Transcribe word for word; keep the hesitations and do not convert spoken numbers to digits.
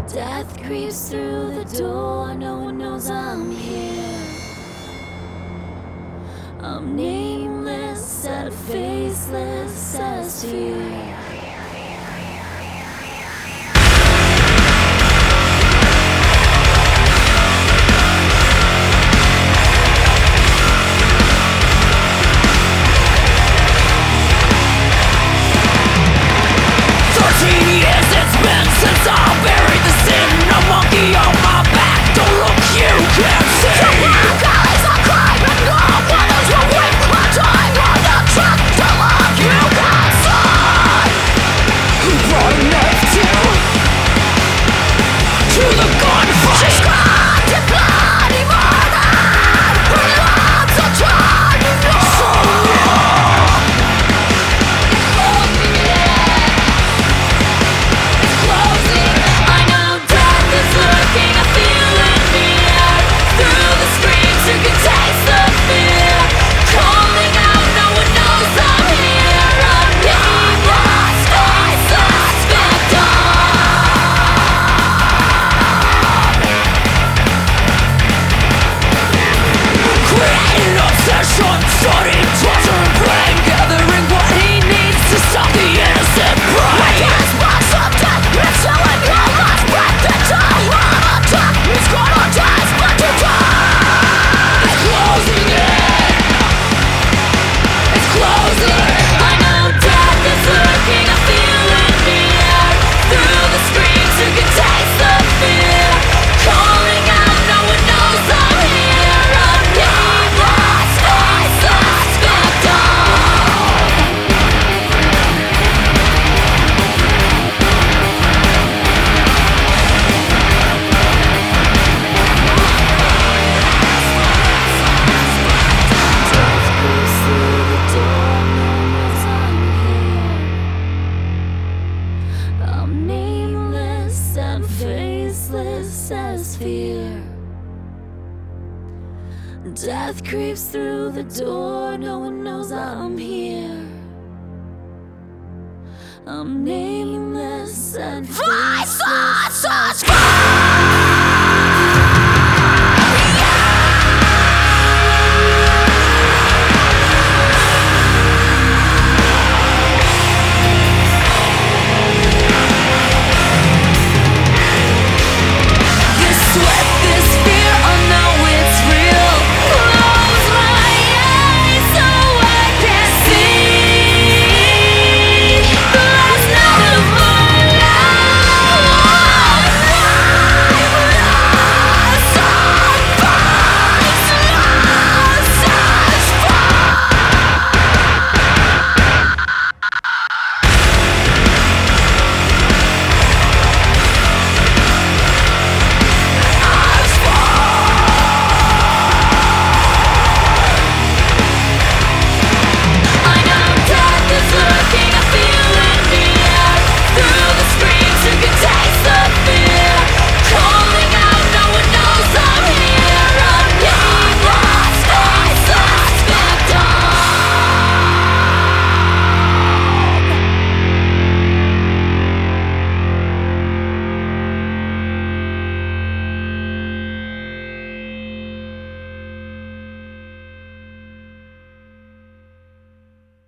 Death creeps through the door, no one knows I'm here. I'm nameless, at a faceless as fear. Since I buried the sin, a monkey on my back. Don't look, you can't see. The black alleys are climbing, no one knows your way. I'm dying on the track to look, you can't see. Who brought a knife to? To the gunfight. She screamed in bloody murder. Her lips are turning red. So long. It's closing in. It's closing. I know death is lurking. I feel it in the air. Through the screams you can taste the fear. Calling out, no one knows I'm here. I'm nameless, faceless victim. Creating obsession, studying torture and pain, gathering what he needs to stop the innocent brain. My gas box of death, it's killing your last breath until I'm attacked. It's gonna taste but to die. It's closing in. It's closing. I know death is lurking. I feel it in the air. Through the screams you can taste the fear. Calling out, no one knows I'm here. I'm nameless, faceless victim. Death creeps through the door, no one knows I'm here. I'm nameless and faceless as fear. Death creeps through the door, no one knows I'm here. I'm nameless and faceless as fear.